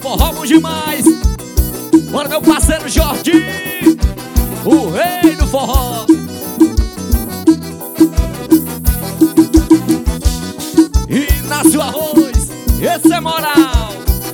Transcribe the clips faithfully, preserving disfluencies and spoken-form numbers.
forró bom demais. Bora, meu parceiro Jordi, o rei do forró. Inácio Arroz, esse é moral.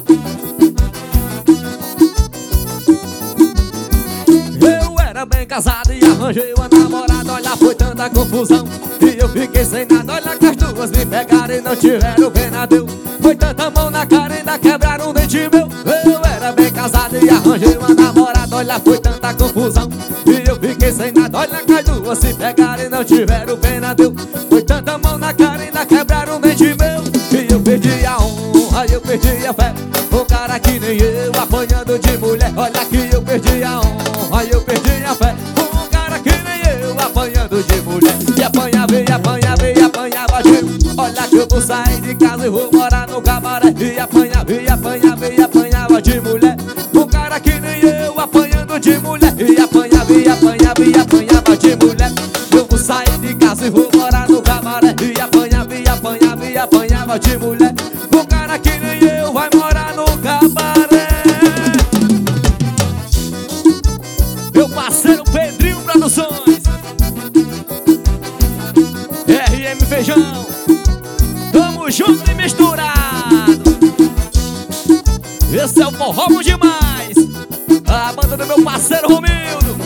Eu era bem casado e arranjei uma namorada. Olha, foi tanta confusão e eu fiquei sem nada. Olha que as duas me pegaram e não tiveram pena, deu. Foi tanta mão na cara e ainda quebraram um dente meu. Eu era bem casado e arranjei uma namorada. Olha, foi tanta confusão e eu fiquei sem nada. Olha que as duas se pegaram e não tiveram pena, deu. Foi tanta mão na cara e ainda quebraram um dente meu. E eu perdi a honra, eu perdi a fé. Um cara que nem eu apanhando de mulher. Olha que eu perdi a honra, eu perdi a fé. Um cara que nem eu apanhando de mulher. E apanhava, e apanhava, e apanhava de... Olha que eu vou sair de casa e vou morar no cabaré. E apanhava, e apanhava, e apanhava de mulher. Um cara que nem eu apanhando de mulher. E apanhava, e apanhava, e apanhava de mulher. Eu vou sair de casa e vou morar no cabaré. E apanhava, e apanhava, e apanhava de mulher. Um cara que nem eu vai morar no cabaré. Meu parceiro Pedrinho Produções, R M Feijão, tamo junto e misturado. Esse é o forró bom demais. A banda do meu parceiro Romildo.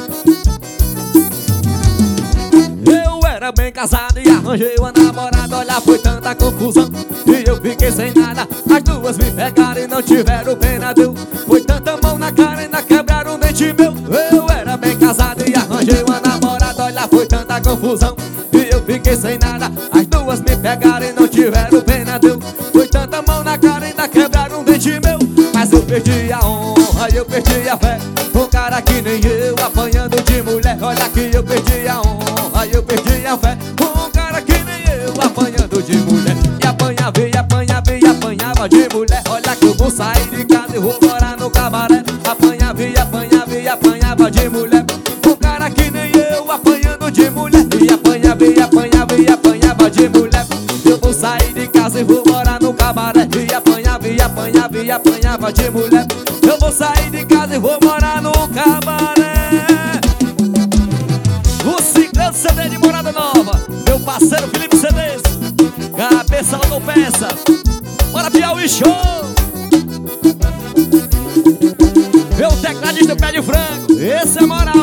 Eu era bem casado e arranjei uma namorada. Olha, foi tanta confusão e eu fiquei sem nada. As duas me pegaram e não tiveram pena, deu. Foi tanta mão na cara e ainda quebraram um dente meu. Eu era bem casado e arranjei uma namorada. Olha, foi tanta confusão e eu fiquei sem nada. As duas me pegaram e não tiveram pena, deu. Foi tanta mão na cara e ainda quebraram um dente meu. Mas eu perdi a honra, eu perdi a fé. Um cara que nem eu apanhando de mulher. Olha que eu perdi a honra, eu perdi a fé. Um cara que nem eu apanhando de mulher. E apanhava, e apanhava, e apanhava de mulher. Olha que eu vou sair de casa e vou morar no cabaré. Apanhava, e apanhava, e apanhava de mulher. Um cara que nem eu apanhando de mulher. E apanhava, e apanhava, e apanhava de mulher. Eu vou sair de casa e vou morar no cabaré. E apanhava, e apanhava, e apanhava de mulher. Eu vou sair de casa e vou morar no cabaré. O Ciclano C D de Morada Nova, meu parceiro Felipe Cedes, cabeça autopeça. Bora Piauí Show. Meu tecladista Pé de Frango, esse é moral.